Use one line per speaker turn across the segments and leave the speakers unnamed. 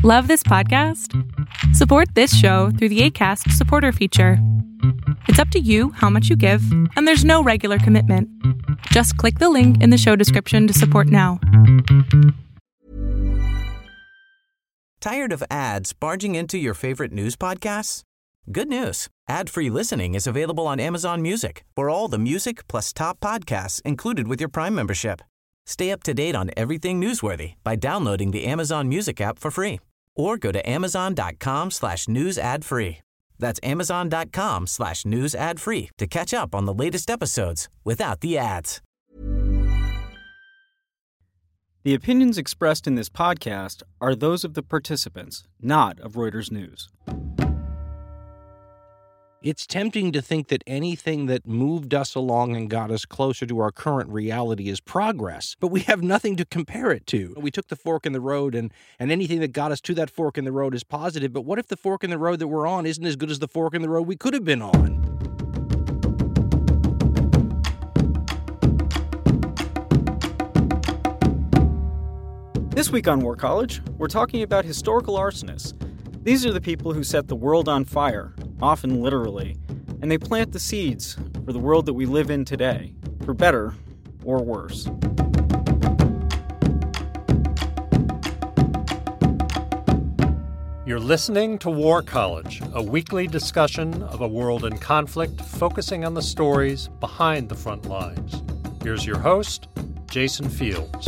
Love this podcast? Support this show through the Acast supporter feature. It's up to you how much you give, and there's no regular commitment. Just click the link in the show description to support now.
Tired of ads barging into your favorite news podcasts? Good news. Ad-free listening is available on Amazon Music for all the music plus top podcasts included with your Prime membership. Stay up to date on everything newsworthy by downloading the Amazon Music app for free or go to amazon.com/news ad free. That's amazon.com/news ad free to catch up on the latest episodes without the ads.
The opinions expressed in this podcast are those of the participants, not of Reuters News.
It's tempting to think that anything that moved us along and got us closer to our current reality is progress, but we have nothing to compare it to. We took the fork in the road, and anything that got us to that fork in the road is positive, but what if the fork in the road that we're on isn't as good as the fork in the road we could have been on?
This week on War College, we're talking about historical arsonists. These are the people who set the world on fire, often literally, and they plant the seeds for the world that we live in today, for better or worse.
You're listening to War College, a weekly discussion of a world in conflict focusing on the stories behind the front lines. Here's your host, Jason Fields.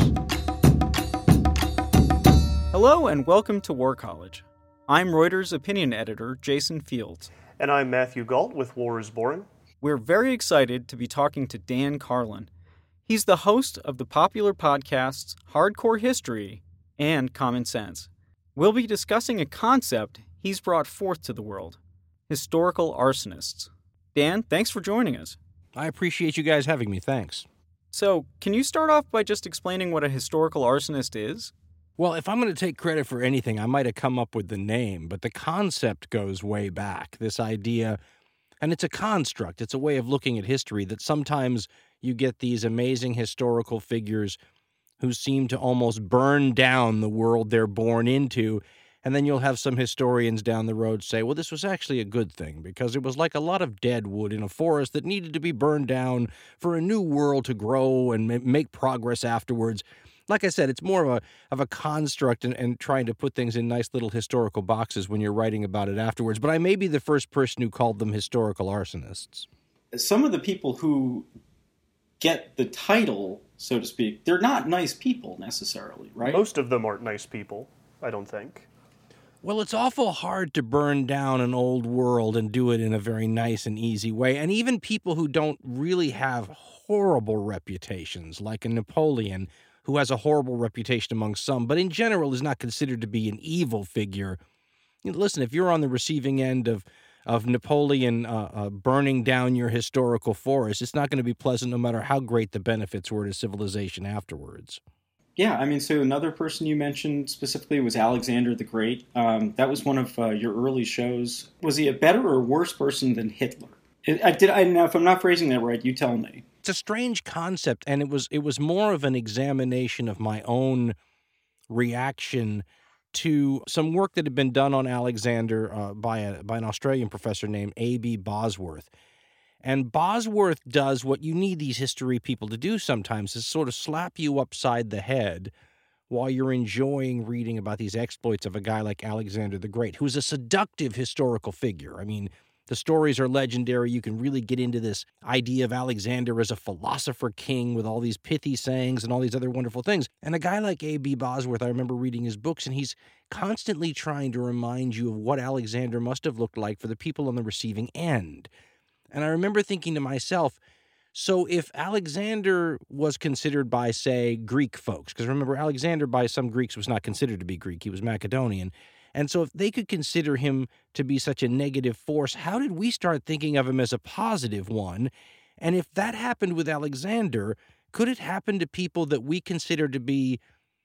Hello and welcome to War College. I'm Reuters opinion editor Jason Fields.
And I'm Matthew Galt with War is Boring.
We're very excited to be talking to Dan Carlin. He's the host of the popular podcasts Hardcore History and Common Sense. We'll be discussing a concept he's brought forth to the world: historical arsonists. Dan, thanks for joining us.
I appreciate you guys having me, thanks.
So, can you start off by just explaining what a historical arsonist is?
Well, if I'm going to take credit for anything, I might have come up with the name, but the concept goes way back. This idea, and it's a construct, it's a way of looking at history, that sometimes you get these amazing historical figures who seem to almost burn down the world they're born into, and then you'll have some historians down the road say, well, this was actually a good thing, because it was like a lot of dead wood in a forest that needed to be burned down for a new world to grow and make progress afterwards. Like I said, it's more of a construct and trying to put things in nice little historical boxes when you're writing about it afterwards. But I may be the first person who called them historical arsonists.
Some of the people who get the title, so to speak, they're not nice people necessarily, right?
Most of them aren't nice people, I don't think.
Well, it's awful hard to burn down an old world and do it in a very nice and easy way. And even people who don't really have horrible reputations, like a Napoleon, who has a horrible reputation among some, but in general is not considered to be an evil figure. Listen, if you're on the receiving end of Napoleon burning down your historical forest, it's not going to be pleasant no matter how great the benefits were to civilization afterwards.
Yeah, I mean, so another person you mentioned specifically was Alexander the Great. That was one of your early shows. Was he a better or worse person than Hitler? Now, if I'm not phrasing that right, you tell me.
It's a strange concept, and it was more of an examination of my own reaction to some work that had been done on Alexander by an Australian professor named A.B. Bosworth. And Bosworth does what you need these history people to do sometimes, is sort of slap you upside the head while you're enjoying reading about these exploits of a guy like Alexander the Great, who's a seductive historical figure. I mean, the stories are legendary. You can really get into this idea of Alexander as a philosopher king with all these pithy sayings and all these other wonderful things. And a guy like A.B. Bosworth, I remember reading his books, and he's constantly trying to remind you of what Alexander must have looked like for the people on the receiving end. And I remember thinking to myself, so if Alexander was considered by, say, Greek folks, because remember, Alexander by some Greeks was not considered to be Greek, he was Macedonian. And so if they could consider him to be such a negative force, how did we start thinking of him as a positive one? And if that happened with Alexander, could it happen to people that we consider to be,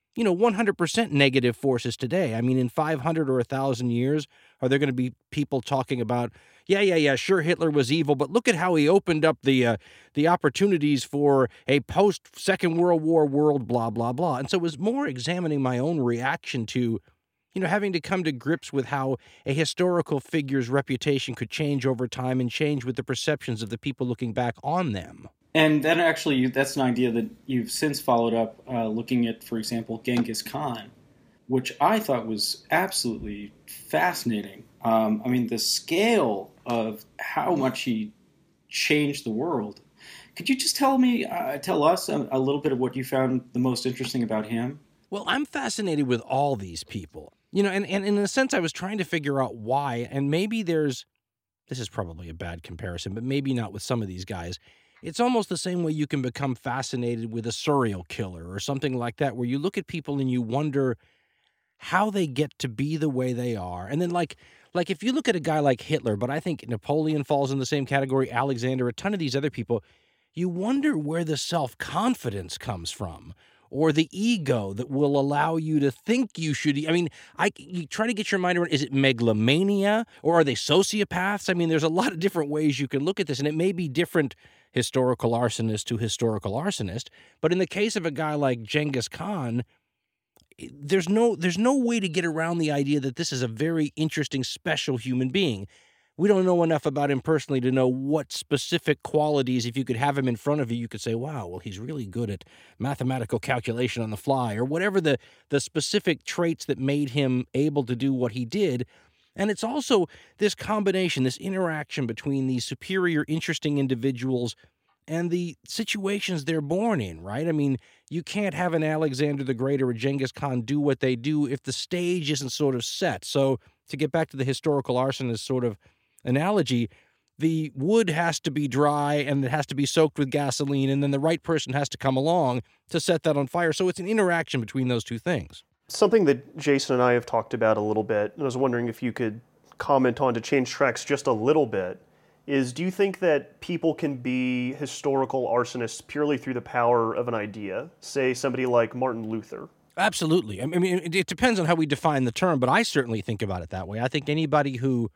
100% negative forces today? I mean, in 500 or 1,000 years, are there going to be people talking about, sure, Hitler was evil, but look at how he opened up the opportunities for a post-Second World War world, blah, blah, blah. And so it was more examining my own reaction to having to come to grips with how a historical figure's reputation could change over time and change with the perceptions of the people looking back on them.
And then actually, that's an idea that you've since followed up looking at, for example, Genghis Khan, which I thought was absolutely fascinating. The scale of how much he changed the world. Could you just tell us a little bit of what you found the most interesting about him?
Well, I'm fascinated with all these people. And in a sense, I was trying to figure out why, and maybe this is probably a bad comparison, but maybe not with some of these guys. It's almost the same way you can become fascinated with a serial killer or something like that, where you look at people and you wonder how they get to be the way they are. And then like if you look at a guy like Hitler, but I think Napoleon falls in the same category, Alexander, a ton of these other people, you wonder where the self-confidence comes from, or the ego that will allow you to think you should. You try to get your mind around, is it megalomania, or are they sociopaths? There's a lot of different ways you can look at this, and it may be different historical arsonist to historical arsonist, but in the case of a guy like Genghis Khan, there's no way to get around the idea that this is a very interesting, special human being. We don't know enough about him personally to know what specific qualities, if you could have him in front of you, you could say, wow, well, he's really good at mathematical calculation on the fly, or whatever the specific traits that made him able to do what he did. And it's also this combination, this interaction between these superior, interesting individuals and the situations they're born in, right? You can't have an Alexander the Great or a Genghis Khan do what they do if the stage isn't sort of set. So to get back to the historical arsonist sort of analogy, the wood has to be dry and it has to be soaked with gasoline, and then the right person has to come along to set that on fire. So it's an interaction between those two things.
Something that Jason and I have talked about a little bit, and I was wondering if you could comment on to change tracks just a little bit, is do you think that people can be historical arsonists purely through the power of an idea? Say somebody like Martin Luther.
Absolutely. It depends on how we define the term, but I certainly think about it that way. I think anybody who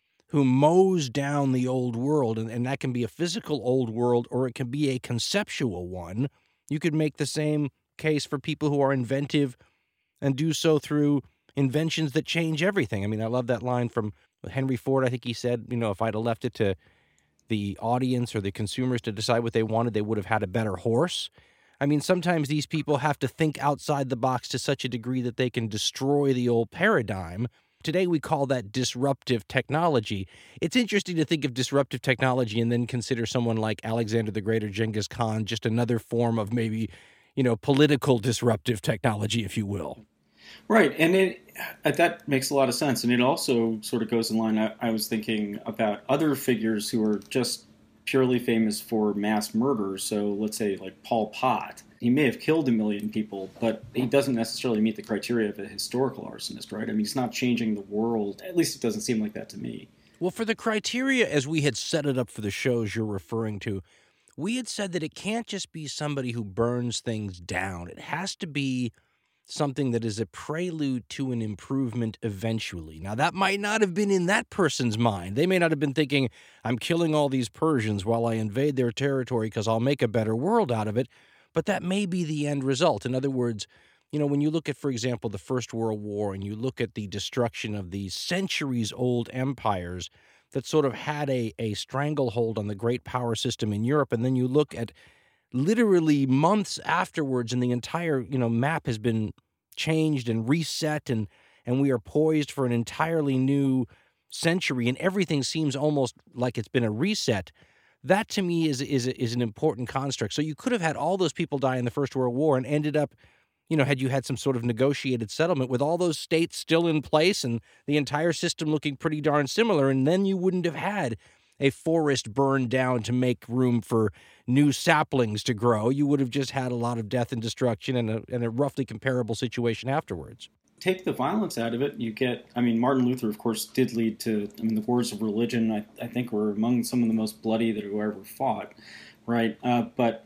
mows down the old world, and that can be a physical old world or it can be a conceptual one. You could make the same case for people who are inventive and do so through inventions that change everything. I love that line from Henry Ford. I think he said, if I'd have left it to the audience or the consumers to decide what they wanted, they would have had a better horse. Sometimes these people have to think outside the box to such a degree that they can destroy the old paradigm. Today we call that disruptive technology. It's interesting to think of disruptive technology and then consider someone like Alexander the Great or Genghis Khan just another form of maybe, political disruptive technology, if you will.
Right, and that makes a lot of sense. And it also sort of goes in line. I was thinking about other figures who are just purely famous for mass murder. So let's say like Pol Pot. He may have killed 1 million people, but he doesn't necessarily meet the criteria of a historical arsonist, right? He's not changing the world. At least it doesn't seem like that to me.
Well, for the criteria, as we had set it up for the shows you're referring to, we had said that it can't just be somebody who burns things down. It has to be something that is a prelude to an improvement eventually. Now, that might not have been in that person's mind. They may not have been thinking, I'm killing all these Persians while I invade their territory because I'll make a better world out of it. But that may be the end result. In other words, when you look at, for example, the First World War and you look at the destruction of these centuries-old empires that sort of had a stranglehold on the great power system in Europe, and then you look at literally months afterwards and the entire, map has been changed and reset and we are poised for an entirely new century and everything seems almost like it's been a reset. That to me is an important construct. So you could have had all those people die in the First World War and ended up, had you had some sort of negotiated settlement with all those states still in place and the entire system looking pretty darn similar, and then you wouldn't have had a forest burned down to make room for new saplings to grow. You would have just had a lot of death and destruction and a roughly comparable situation afterwards.
Take the violence out of it, you get, Martin Luther, of course, did lead to, the wars of religion, I think were among some of the most bloody that were ever fought, right? But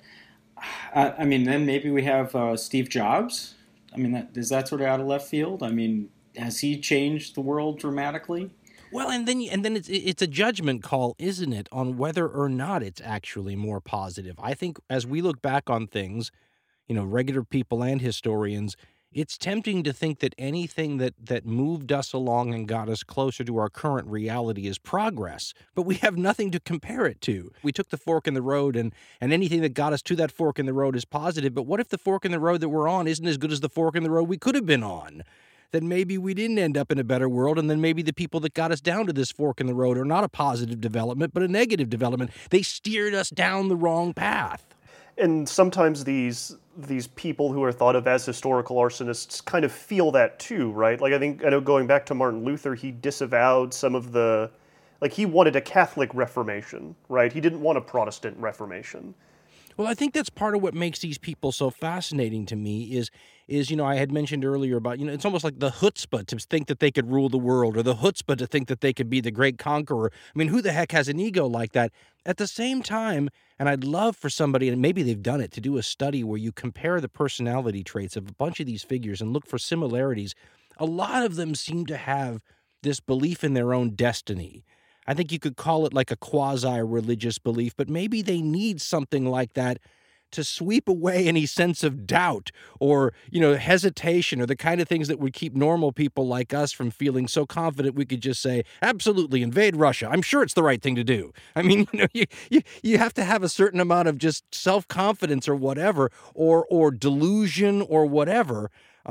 then maybe we have Steve Jobs. Is that sort of out of left field? Has he changed the world dramatically?
Well, and then it's a judgment call, isn't it, on whether or not it's actually more positive. I think as we look back on things, regular people and historians, it's tempting to think that anything that moved us along and got us closer to our current reality is progress, but we have nothing to compare it to. We took the fork in the road, and anything that got us to that fork in the road is positive, but what if the fork in the road that we're on isn't as good as the fork in the road we could have been on? Then maybe we didn't end up in a better world, and then maybe the people that got us down to this fork in the road are not a positive development, but a negative development. They steered us down the wrong path.
And sometimes these people who are thought of as historical arsonists kind of feel that too, right? Like I know going back to Martin Luther, he disavowed some of the, like he wanted a Catholic Reformation, right? He didn't want a Protestant Reformation.
Well, I think that's part of what makes these people so fascinating to me is I had mentioned earlier about, it's almost like the chutzpah to think that they could rule the world, or the chutzpah to think that they could be the great conqueror. I mean, who the heck has an ego like that? At the same time, and I'd love for somebody, and maybe they've done it, to do a study where you compare the personality traits of a bunch of these figures and look for similarities. A lot of them seem to have this belief in their own destiny. I think you could call it like a quasi-religious belief, but maybe they need something like that to sweep away any sense of doubt or, hesitation, or the kind of things that would keep normal people like us from feeling so confident we could just say, absolutely, invade Russia. I'm sure it's the right thing to do. I mean, you have to have a certain amount of just self-confidence or whatever, or delusion or whatever.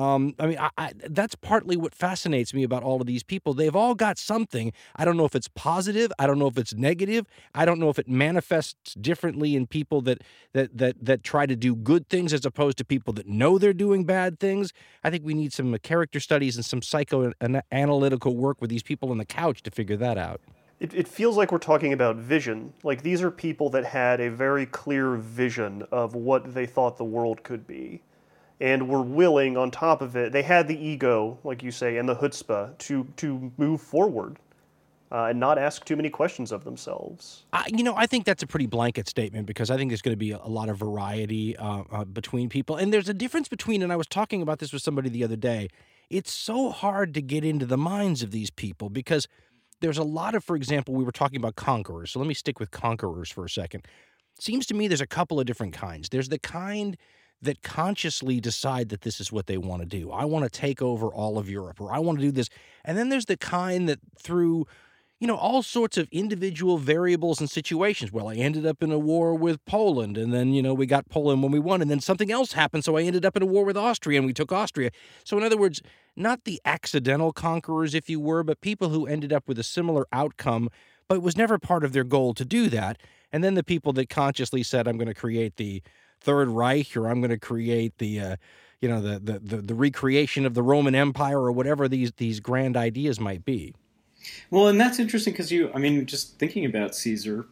That's partly what fascinates me about all of these people. They've all got something. I don't know if it's positive. I don't know if it's negative. I don't know if it manifests differently in people that try to do good things as opposed to people that know they're doing bad things. I think we need some character studies and some psychoanalytical work with these people on the couch to figure that out.
It feels like we're talking about vision. Like these are people that had a very clear vision of what they thought the world could be. And were willing, on top of it, they had the ego, like you say, and the chutzpah to move forward and not ask too many questions of themselves.
I think that's a pretty blanket statement, because I think there's going to be a lot of variety between people. And there's a difference between, and I was talking about this with somebody the other day, it's so hard to get into the minds of these people because there's a lot of, for example, we were talking about conquerors. So let me stick with conquerors for a second. Seems to me there's a couple of different kinds. There's the kind that consciously decide that this is what they want to do. I want to take over all of Europe, or I want to do this. And then there's the kind that through, all sorts of individual variables and situations. Well, I ended up in a war with Poland, and then, we got Poland when we won, and then something else happened, so I ended up in a war with Austria, and we took Austria. So in other words, not the accidental conquerors, if you were, but people who ended up with a similar outcome, but it was never part of their goal to do that. And then the people that consciously said, I'm going to create the Third Reich, or I'm going to create the recreation of the Roman Empire, or whatever these grand ideas might be.
Well, and that's interesting because just thinking about Caesar,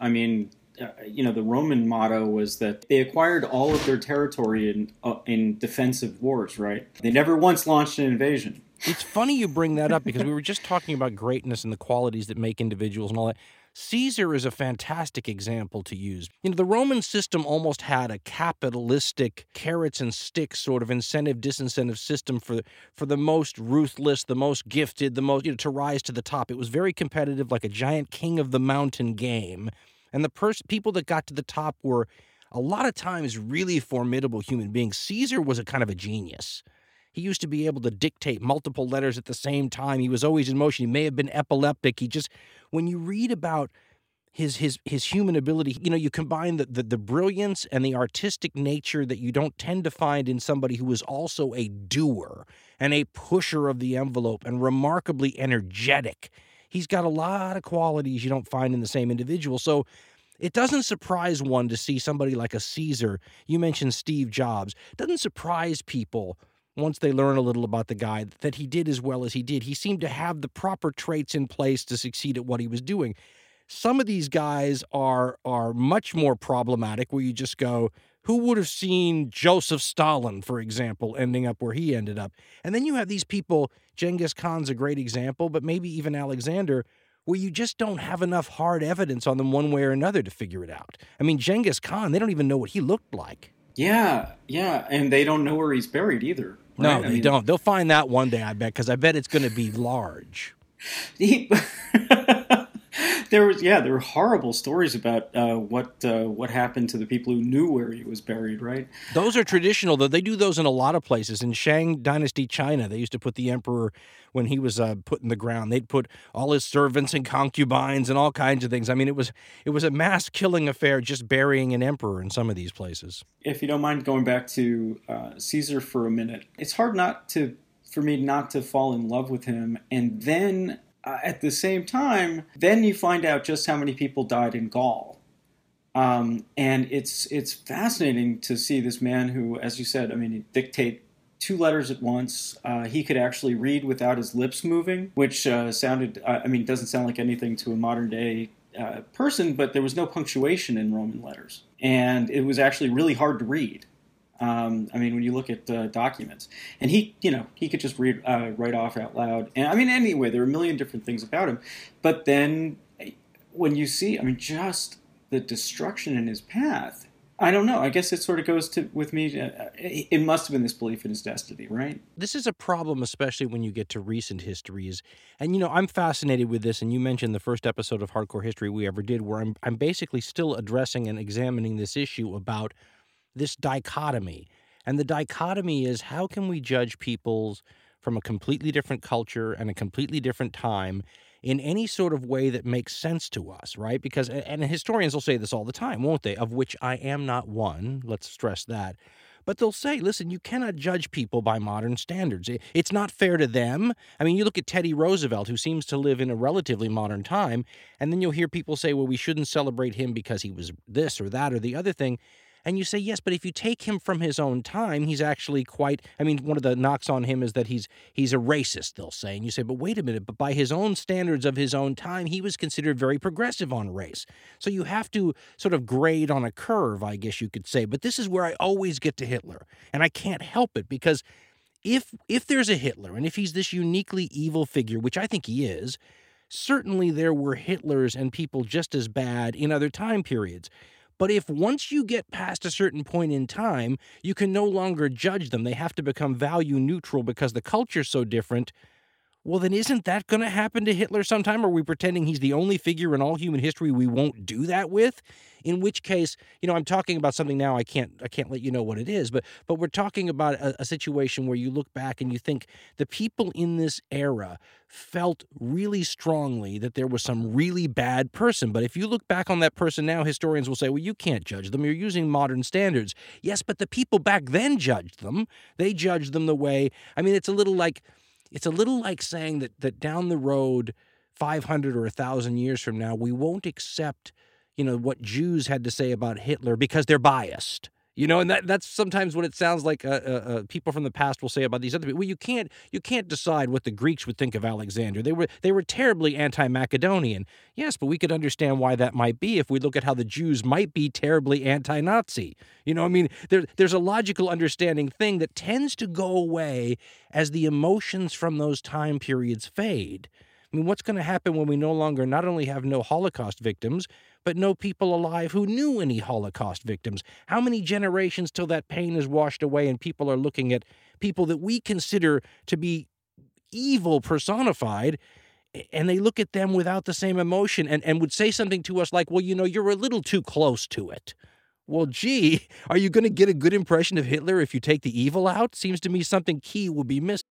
the Roman motto was that they acquired all of their territory in defensive wars, right? They never once launched an invasion.
It's funny you bring that up because we were just talking about greatness and the qualities that make individuals and all that. Caesar is a fantastic example to use. The Roman system almost had a capitalistic carrots and sticks sort of incentive-disincentive system for the most ruthless, the most gifted, the most, to rise to the top. It was very competitive, like a giant king of the mountain game. And the people that got to the top were a lot of times really formidable human beings. Caesar was a kind of a genius. He used to be able to dictate multiple letters at the same time. He was always in motion. He may have been epileptic. When you read about his human ability, you combine the brilliance and the artistic nature that you don't tend to find in somebody who is also a doer and a pusher of the envelope and remarkably energetic. He's got a lot of qualities you don't find in the same individual. So it doesn't surprise one to see somebody like a Caesar. You mentioned Steve Jobs. It doesn't surprise people once they learn a little about the guy that he did as well as he did. He seemed to have the proper traits in place to succeed at what he was doing. Some of these guys are much more problematic, where you just go, who would have seen Joseph Stalin, for example, ending up where he ended up? And then you have these people, Genghis Khan's a great example, but maybe even Alexander, where you just don't have enough hard evidence on them one way or another to figure it out. I mean, Genghis Khan, they don't even know what he looked like.
Yeah, and they don't know where he's buried either. Right?
No, they don't. They'll find that one day, I bet, because I bet it's going to be large.
There were horrible stories about what happened to the people who knew where he was buried, right?
Those are traditional, though. They do those in a lot of places. In Shang Dynasty China, they used to put the emperor, when he was put in the ground, they'd put all his servants and concubines and all kinds of things. I mean, it was a mass killing affair just burying an emperor in some of these places.
If you don't mind going back to Caesar for a minute, it's hard for me not to fall in love with him. And then at the same time, then you find out just how many people died in Gaul. And it's fascinating to see this man who, as you said, I mean, he'd dictate 2 letters at once. He could actually read without his lips moving, which doesn't sound like anything to a modern day person, but there was no punctuation in Roman letters. And it was actually really hard to read. When you look at documents, and he could just read right off out loud. And anyway, there are a million different things about him. But then when you see, just the destruction in his path, I don't know. I guess it sort of goes with me. It must have been this belief in his destiny, right?
This is a problem, especially when you get to recent histories. And, I'm fascinated with this. And you mentioned the first episode of Hardcore History we ever did, where I'm basically still addressing and examining this issue about this dichotomy. And the dichotomy is, how can we judge peoples from a completely different culture and a completely different time in any sort of way that makes sense to us, right? Because, and historians will say this all the time, won't they? Of which I am not one. Let's stress that. But they'll say, listen, you cannot judge people by modern standards. It's not fair to them. You look at Teddy Roosevelt, who seems to live in a relatively modern time, and then you'll hear people say, well, we shouldn't celebrate him because he was this or that or the other thing. And you say, yes, but if you take him from his own time, he's actually quite, one of the knocks on him is that he's a racist, they'll say. And you say, but wait a minute, but by his own standards of his own time, he was considered very progressive on race. So you have to sort of grade on a curve, I guess you could say. But this is where I always get to Hitler. And I can't help it, because if there's a Hitler, and if he's this uniquely evil figure, which I think he is, certainly there were Hitlers and people just as bad in other time periods. But if once you get past a certain point in time, you can no longer judge them, they have to become value neutral because the culture's so different, well, then isn't that going to happen to Hitler sometime? Are we pretending he's the only figure in all human history we won't do that with? In which case, I'm talking about something now I can't let you know what it is, but we're talking about a situation where you look back and you think the people in this era felt really strongly that there was some really bad person. But if you look back on that person now, historians will say, well, you can't judge them. You're using modern standards. Yes, but the people back then judged them. They judged them the way, it's a little like saying that down the road, 500 or 1,000 years from now, we won't accept, what Jews had to say about Hitler because they're biased. And that's sometimes what it sounds like people from the past will say about these other people. Well, you can't decide what the Greeks would think of Alexander. They were terribly anti-Macedonian. Yes, but we could understand why that might be if we look at how the Jews might be terribly anti-Nazi. There's a logical understanding thing that tends to go away as the emotions from those time periods fade. What's going to happen when we no longer not only have no Holocaust victims, but no people alive who knew any Holocaust victims? How many generations till that pain is washed away and people are looking at people that we consider to be evil personified, and they look at them without the same emotion and would say something to us like, well, you're a little too close to it. Well, gee, are you going to get a good impression of Hitler if you take the evil out? Seems to me something key will be missed.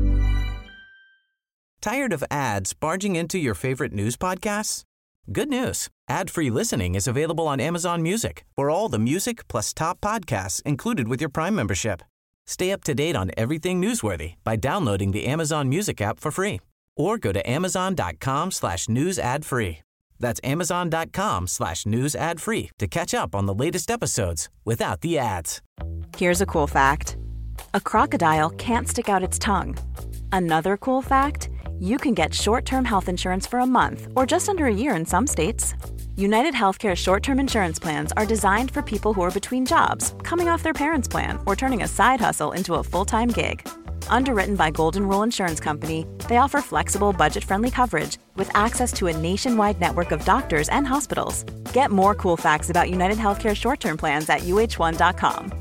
Tired of ads barging into your favorite news podcasts? Good news. Ad-free listening is available on Amazon Music for all the music plus top podcasts included with your Prime membership. Stay up to date on everything newsworthy by downloading the Amazon Music app for free or go to amazon.com/news ad free. That's amazon.com/news ad free to catch up on the latest episodes without the ads.
Here's a cool fact. A crocodile can't stick out its tongue. Another cool fact, you can get short-term health insurance for a month or just under a year in some states. United Healthcare short-term insurance plans are designed for people who are between jobs, coming off their parents' plan, or turning a side hustle into a full-time gig. Underwritten by Golden Rule Insurance Company, they offer flexible, budget-friendly coverage with access to a nationwide network of doctors and hospitals. Get more cool facts about United Healthcare short-term plans at uh1.com.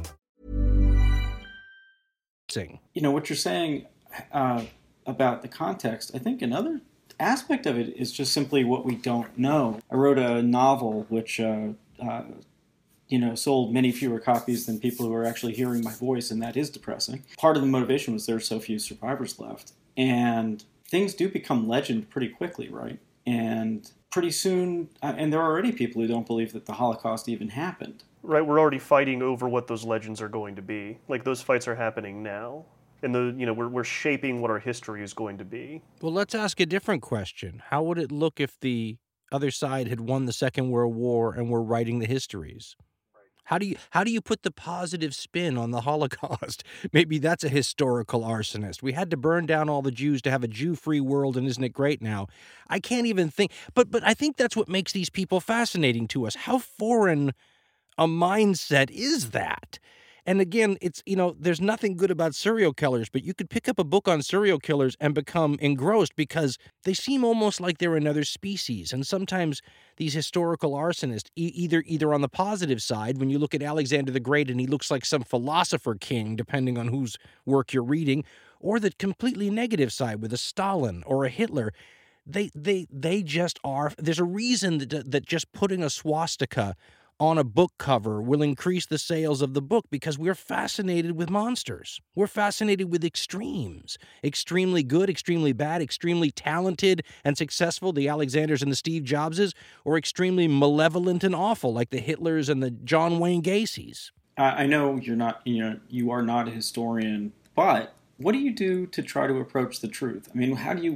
What you're saying about the context, I think another aspect of it is just simply what we don't know. I wrote a novel which sold many fewer copies than people who are actually hearing my voice, and that is depressing. Part of the motivation was there are so few survivors left. And things do become legend pretty quickly, right? And pretty soon, and there are already people who don't believe that the Holocaust even happened.
Right, we're already fighting over what those legends are going to be. Like, those fights are happening now. And we're shaping what our history is going to be.
Well, let's ask a different question. How would it look if the other side had won the Second World War and were writing the histories? How do you put the positive spin on the Holocaust? Maybe that's a historical arsonist. We had to burn down all the Jews to have a Jew-free world, and isn't it great now? I can't even think. But I think that's what makes these people fascinating to us. How foreign a mindset is that? And again, it's, there's nothing good about serial killers, but you could pick up a book on serial killers and become engrossed because they seem almost like they're another species. And sometimes these historical arsonists, either on the positive side, when you look at Alexander the Great and he looks like some philosopher king, depending on whose work you're reading, or the completely negative side with a Stalin or a Hitler, they just are. There's a reason that just putting a swastika on a book cover will increase the sales of the book because we're fascinated with monsters. We're fascinated with extremes. Extremely good, extremely bad, extremely talented and successful, the Alexanders and the Steve Jobses, or extremely malevolent and awful, like the Hitlers and the John Wayne Gacys.
I know you are not a historian, but what do you do to try to approach the truth? I mean,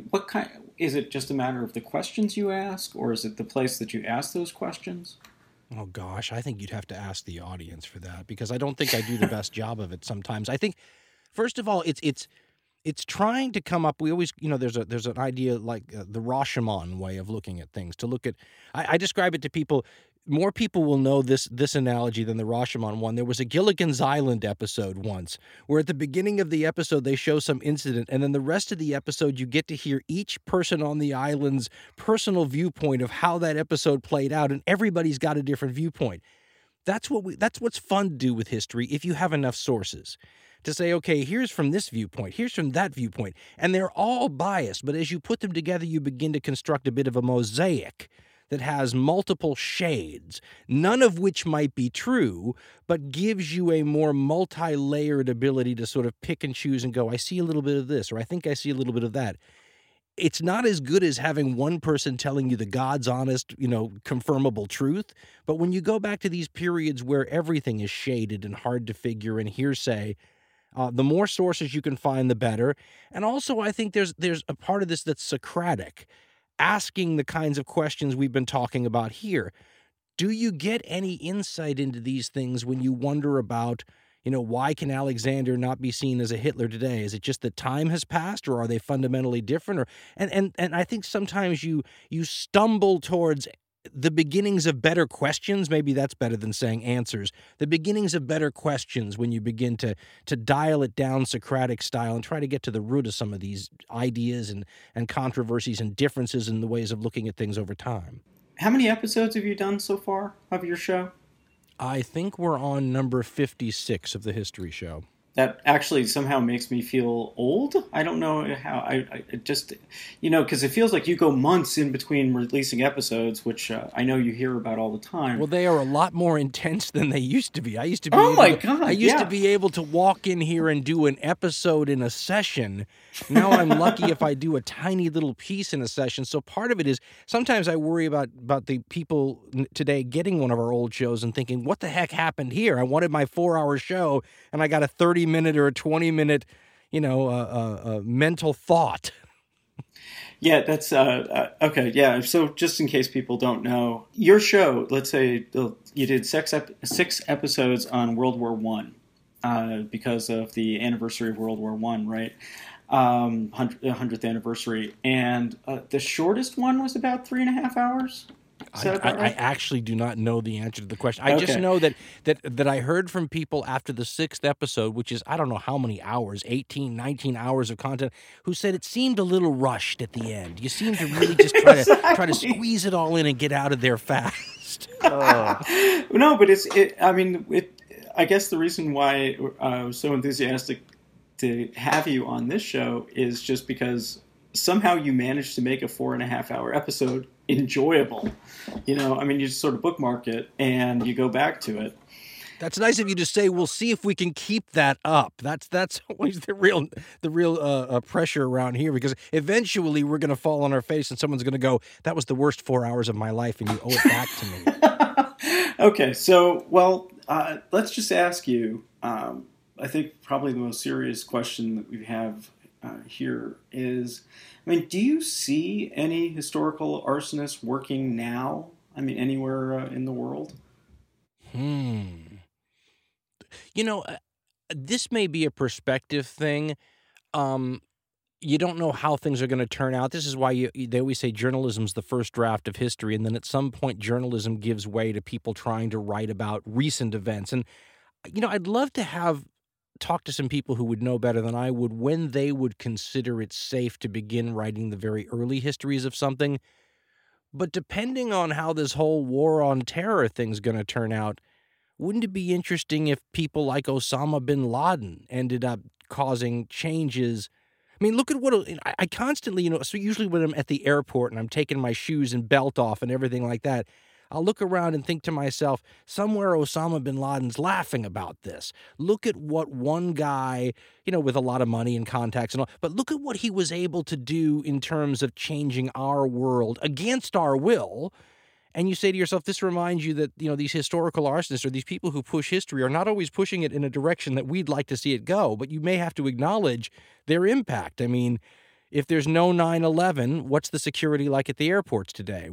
is it just a matter of the questions you ask, or is it the place that you ask those questions?
Oh, gosh, I think you'd have to ask the audience for that because I don't think I do the best job of it sometimes. I think, first of all, it's trying to come up. We always, there's an idea like the Rashomon way of looking at things. To look at, I describe it to people. More people will know this analogy than the Rashomon one. There was a Gilligan's Island episode once where at the beginning of the episode they show some incident, and then the rest of the episode you get to hear each person on the island's personal viewpoint of how that episode played out, and everybody's got a different viewpoint. That's what's fun to do with history if you have enough sources. To say, okay, here's from this viewpoint, here's from that viewpoint, and they're all biased, but as you put them together, you begin to construct a bit of a mosaic that has multiple shades, none of which might be true, but gives you a more multi-layered ability to sort of pick and choose and go, I see a little bit of this, or I think I see a little bit of that. It's not as good as having one person telling you the God's honest, confirmable truth, but when you go back to these periods where everything is shaded and hard to figure and hearsay, the more sources you can find, the better. And also, I think there's a part of this that's Socratic, asking the kinds of questions we've been talking about here. Do you get any insight into these things when you wonder about, why can Alexander not be seen as a Hitler today? Is it just that time has passed, or are they fundamentally different? And I think sometimes you stumble towards the beginnings of better questions. Maybe that's better than saying answers. The beginnings of better questions when you begin to dial it down Socratic style and try to get to the root of some of these ideas and controversies and differences in the ways of looking at things over time.
How many episodes have you done so far of your show?
I think we're on number 56 of the History Show.
That actually somehow makes me feel old. I don't know how. I just, because it feels like you go months in between releasing episodes, which I know you hear about all the time.
Well, they are a lot more intense than they used to be. I used to be.
God!
I used to be able to walk in here and do an episode in a session. Now I'm lucky if I do a tiny little piece in a session. So part of it is sometimes I worry about the people today getting one of our old shows and thinking, what the heck happened here? I wanted my 4-hour show and I got a 30-minute or a 20-minute, mental thought.
Yeah, that's okay. Yeah, so just in case people don't know, your show, let's say you did 6 episodes on World War I because of the anniversary of World War I, right? 100th anniversary. And the shortest one was about 3.5 hours?
I actually do not know the answer to the question. I just know that I heard from people after the 6th episode, which is, I don't know how many hours, 18, 19 hours of content, who said it seemed a little rushed at the end. You seem to really just try to squeeze it all in and get out of there fast.
No, but I guess the reason why I was so enthusiastic to have you on this show is just because somehow you managed to make a 4.5-hour episode enjoyable. You just sort of bookmark it and you go back to it.
That's nice of you to say. We'll see if we can keep that up. That's always the real pressure around here, because eventually we're going to fall on our face and someone's going to go, "That was the worst 4 hours of my life, and you owe it back to
me." Okay, so let's just ask you. I think probably the most serious question that we have here is, do you see any historical arsonists working now? Anywhere in the world?
This may be a perspective thing. You don't know how things are going to turn out. This is why they always say journalism's the first draft of history, and then at some point journalism gives way to people trying to write about recent events. And, I'd love to talk to some people who would know better than I would when they would consider it safe to begin writing the very early histories of something. But depending on how this whole war on terror thing's going to turn out, wouldn't it be interesting if people like Osama bin Laden ended up causing changes? Look at what I constantly, so usually when I'm at the airport and I'm taking my shoes and belt off and everything like that, I'll look around and think to myself, somewhere Osama bin Laden's laughing about this. Look at what one guy, with a lot of money and contacts and all, but look at what he was able to do in terms of changing our world against our will. And you say to yourself, this reminds you that, these historical arsonists or these people who push history are not always pushing it in a direction that we'd like to see it go, but you may have to acknowledge their impact. If there's no 9/11, what's the security like at the airports today?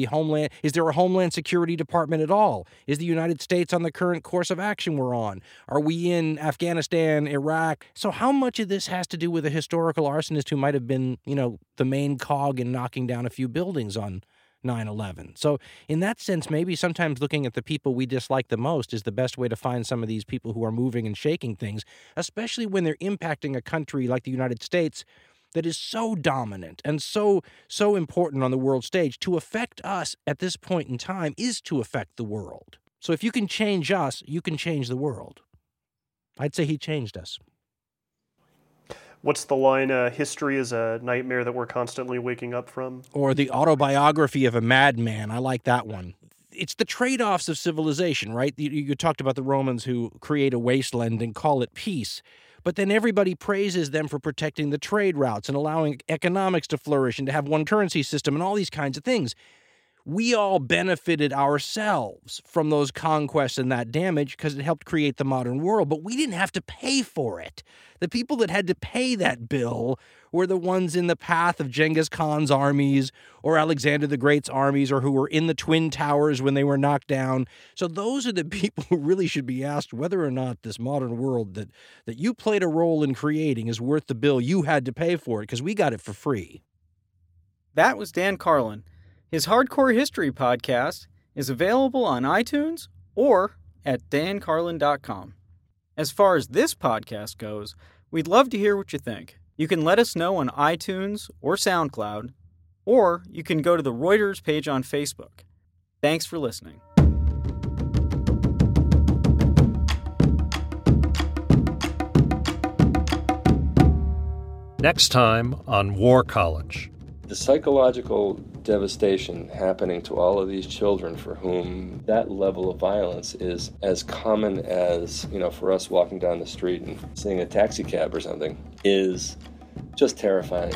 Is there a Homeland Security Department at all? Is the United States on the current course of action we're on? Are we in Afghanistan, Iraq? So how much of this has to do with a historical arsonist who might have been, the main cog in knocking down a few buildings on 9/11. So in that sense, maybe sometimes looking at the people we dislike the most is the best way to find some of these people who are moving and shaking things, especially when they're impacting a country like the United States that is so dominant and so important on the world stage. To affect us at this point in time is to affect the world. So if you can change us, you can change the world. I'd say he changed us.
What's the line, history is a nightmare that we're constantly waking up from?
Or the autobiography of a madman. I like that one. It's the trade-offs of civilization, right? You talked about the Romans who create a wasteland and call it peace. But then everybody praises them for protecting the trade routes and allowing economics to flourish and to have one currency system and all these kinds of things. We all benefited ourselves from those conquests and that damage because it helped create the modern world, but we didn't have to pay for it. The people that had to pay that bill were the ones in the path of Genghis Khan's armies or Alexander the Great's armies, or who were in the Twin Towers when they were knocked down. So those are the people who really should be asked whether or not this modern world that you played a role in creating is worth the bill you had to pay for it, because we got it for free.
That was Dan Carlin. His Hardcore History podcast is available on iTunes or at dancarlin.com. As far as this podcast goes, we'd love to hear what you think. You can let us know on iTunes or SoundCloud, or you can go to the Reuters page on Facebook. Thanks for listening.
Next time on War College.
The psychological devastation happening to all of these children for whom that level of violence is as common as, for us walking down the street and seeing a taxi cab or something, is just terrifying.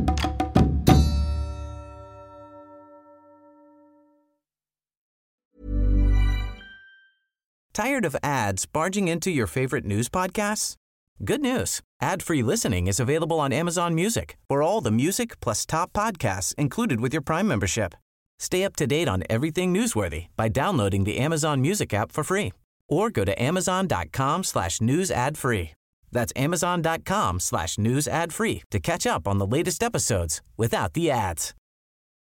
Tired of ads barging into your favorite news podcasts? Good news. Ad-free listening is available on Amazon Music for all the music plus top podcasts included with your Prime membership. Stay up to date on everything newsworthy by downloading the Amazon Music app for free or go to amazon.com/news ad free. That's amazon.com/news ad free to catch up on the latest episodes without the ads.